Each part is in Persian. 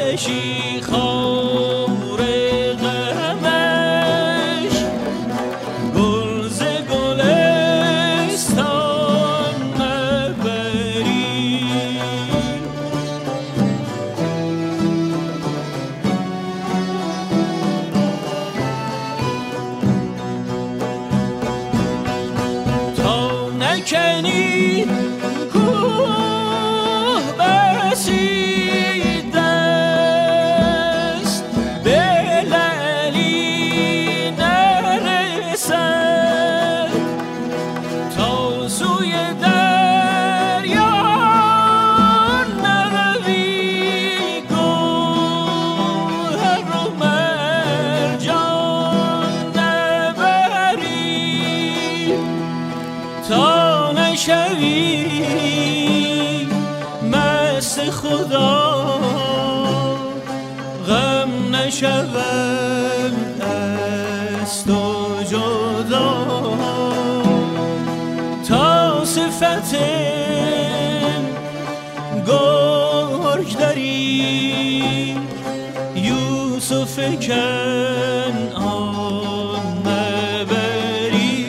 کشی خار غمش گل ز گلستان نبری تا نکنی کوه بسیده است به لعلی نرسد تا سوی دریا نروی گوهر و مرجان نبری تا نشوی مست خدا غم نشوم از تو جدا تا صفت گرگ داری یوسف کنعان نبری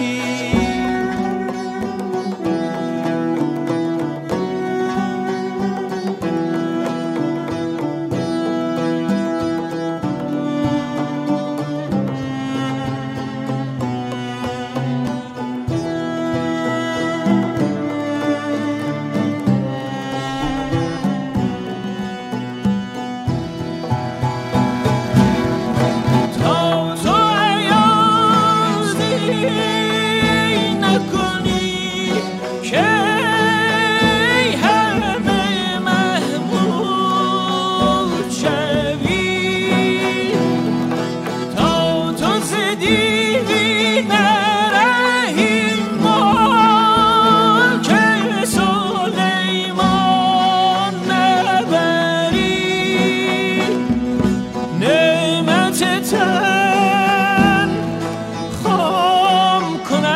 تا تو عیازی نکنی که همه محمود شوی تا تو ز دیوی نرهی ملک سلیمان نبری نعمت تن خام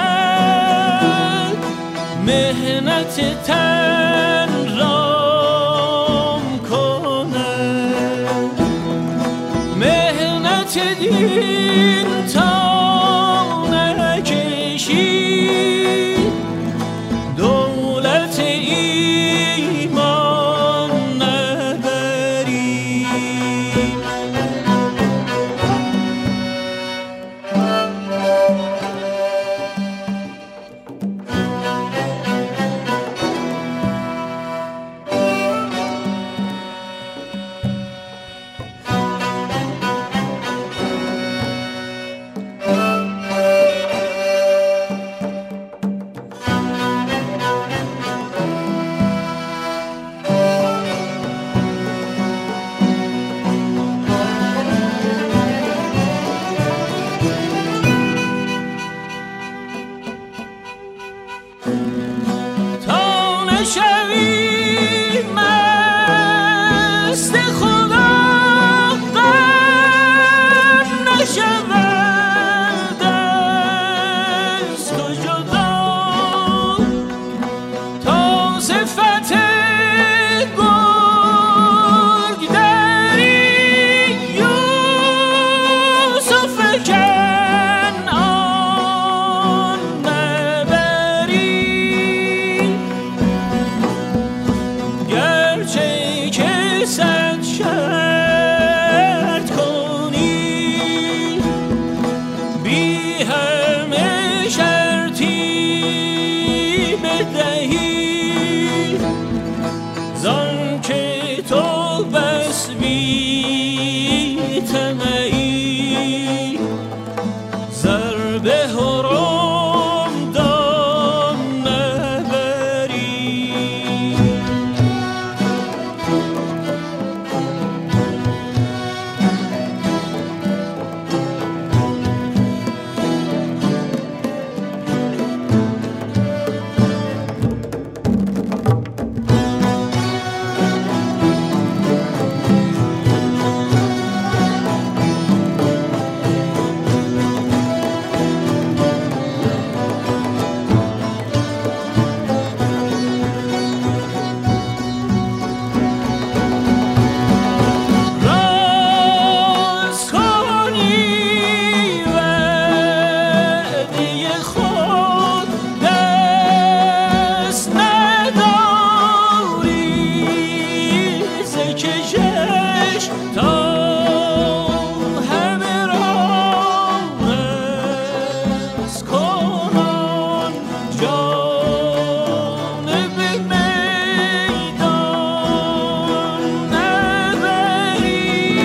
کند مهنت تن رام کند مهنت دین تا نکشی دولت ایمان نبری تا نشوی مست خدا غم نشود از تو جدا تا صفت گرگ داری یوسف کنعان نبری گرچه که صد شرط کنی بی همه شرطی بدهی زان که تو بس بی طمعی ضرب حرام دان نبری کشش تا همه را رس کنان جانب میدان نبری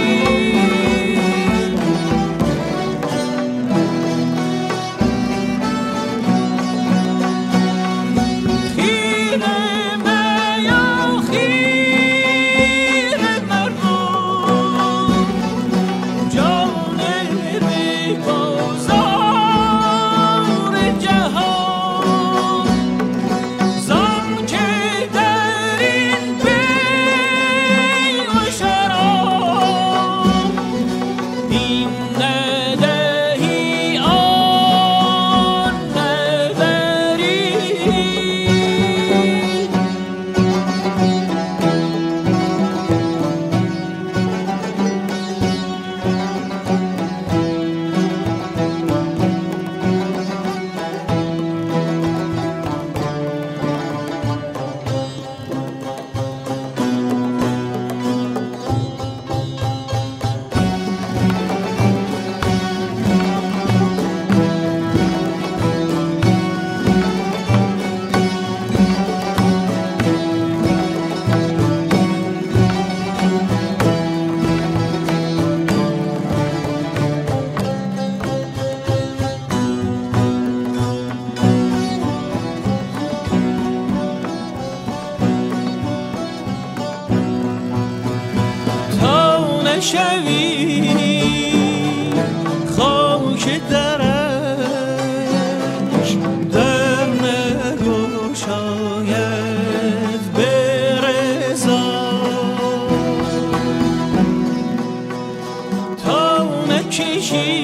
شوی خاک درش در نگشاید به رضا تا نکشی